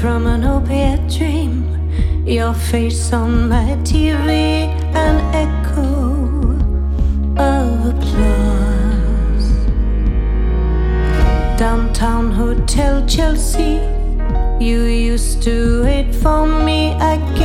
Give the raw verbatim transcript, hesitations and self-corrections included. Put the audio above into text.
from an opiate dream. Your face on my T V, an echo of applause. Downtown Hotel Chelsea, you used to wait for me again.